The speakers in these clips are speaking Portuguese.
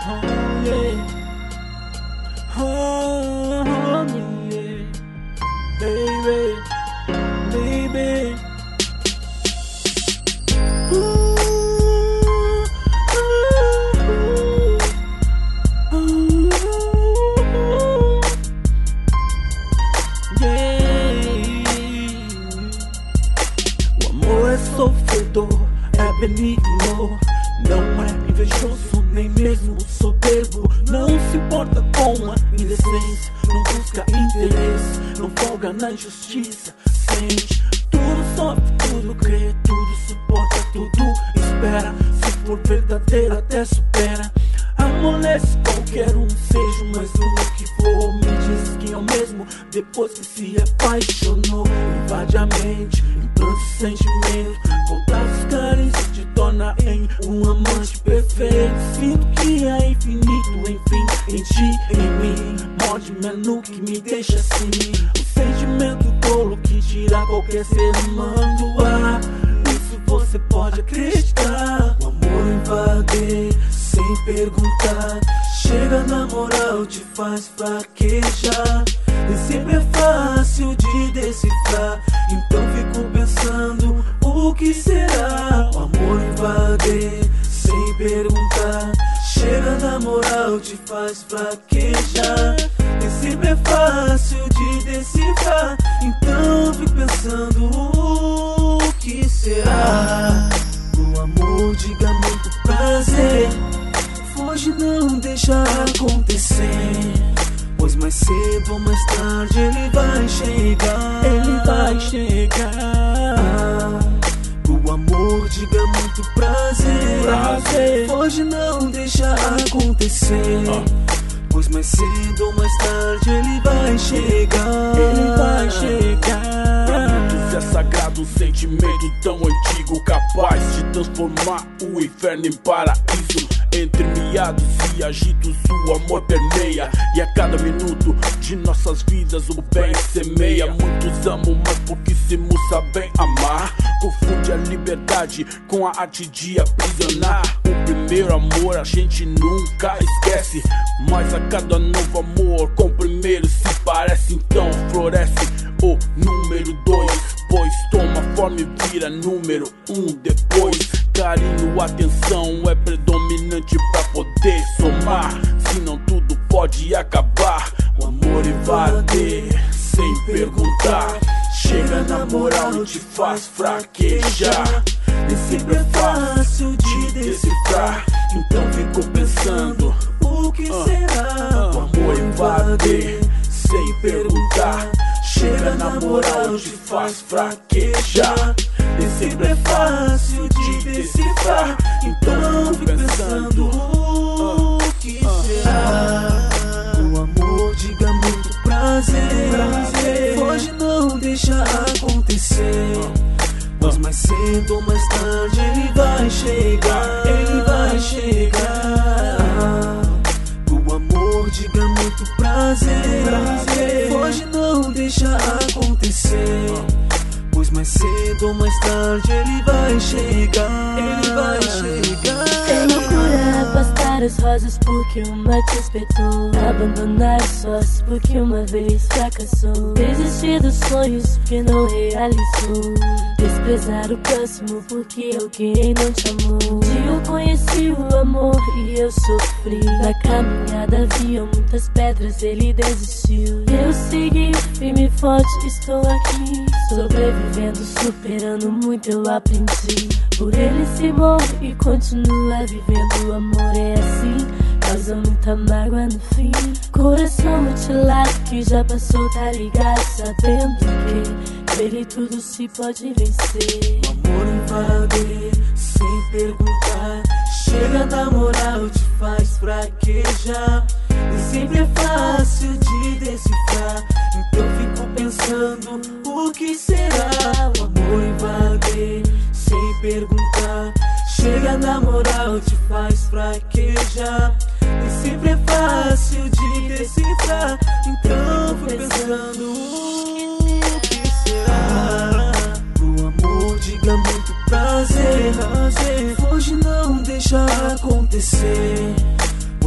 Oh yeah, oh yeah, baby, baby. O amor é sofredor, é benigno, não é invejoso, nem mesmo soberbo. Não se importa com a indecência, não busca interesse, não folga na injustiça. Sente, tudo sofre, tudo crê, tudo suporta, tudo espera. Se for verdadeiro até supera. Amolece qualquer um, seja mais o que for. Me diz que é o mesmo depois que se apaixonou. Invade a mente, implanta o sentimento, contatos carentes te torna em um amante perfeito. Sinto que é infinito, enfim, em ti, em mim. Morde-me no que me deixa assim. O sentimento tolo que tira qualquer ser humano do ar. Isso você pode acreditar. O amor invade sem perguntar, chega na moral, te faz fraquejar. Nem sempre é fácil de decifrar, então fico pensando, o que será? O amor invade sem perguntar, chega na moral, te faz fraquejar. Nem sempre é fácil de decifrar, então fico pensando, o que será? O amor diga muito prazer, foge, não deixa acontecer, pois mais cedo ou mais tarde ele vai chegar. Ele vai chegar. O amor diga muito prazer, foge, não deixa acontecer, pois mais cedo ou mais tarde ele vai chegar. Ele vai chegar. Pra muitos é sagrado um sentimento tão antigo, capaz de transformar o inferno em paraíso. Entre miados e agitos o amor permeia, e a cada minuto de nossas vidas o bem semeia. Muitos amam, mas pouquíssimos sabem amar. Confunde a liberdade com a arte de aprisionar. O primeiro amor a gente nunca esquece, mas a cada novo amor com o primeiro se parece. Então floresce o número 2, pois toma forma e vira número 1 depois. Carinho, atenção é predominante pra poder somar, senão tudo pode acabar. O amor invade sem perguntar, chega na moral, te faz fraquejar. Nem sempre é fácil de decifrar, então fico pensando, o que será? O amor invade sem perguntar, chega na moral, te faz fraquejar. Nem sempre é fácil de decifrar, então fico pensando, o que será? O amor diga muito prazer, foge, não deixa acontecer, pois mais cedo ou mais tarde ele vai chegar. Ele vai chegar. O amor diga muito prazer, foge, não deixa acontecer, pois mais cedo ou mais tarde ele vai chegar. Ele vai chegar. É loucura afastar as rosas porque uma te respeitou, abandonar os sócios porque uma vez fracassou, desistir dos sonhos porque não realizou, desprezar o próximo porque alguém não te amou. Um dia eu conheci o amor e eu sofri, na caminhada havia muitas pedras, ele desistiu. Eu segui firme e forte, estou aqui, sobrevivendo, superando muito eu aprendi. Por ele se morre e continua vivendo. O amor é assim, causa muita mágoa no fim. Coração mutilado que já passou, tá ligado, sabendo que ele tudo se pode vencer. O amor invade sem perguntar, chega na moral, te faz fraquejar. Nem sempre é fácil de decifrar, então fico pensando, o que será? O amor invade sem perguntar, chega na moral, te faz fraquejar. Nem sempre é fácil de decifrar, então fico pensando, o que será? O amor diga muito prazer, foge, não deixa acontecer,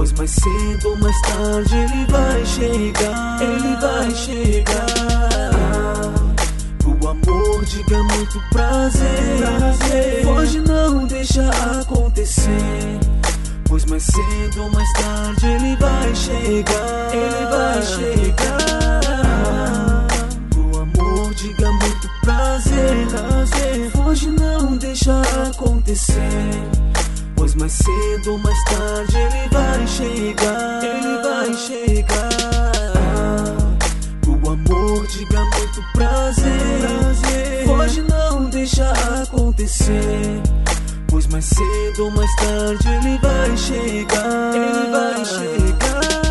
pois mais cedo ou mais tarde ele vai chegar. Ele vai chegar. Pro amor diga muito prazer. Hoje não deixa acontecer, pois mais cedo ou mais tarde ele vai chegar. Ele vai chegar. Pro amor diga muito prazer. Hoje não deixa acontecer, pois mais cedo ou mais tarde ele vai chegar. Ele vai chegar. Pro amor diga muito prazer. Hoje não deixa acontecer, pois mais cedo ou mais tarde ele vai chegar. Ele vai chegar.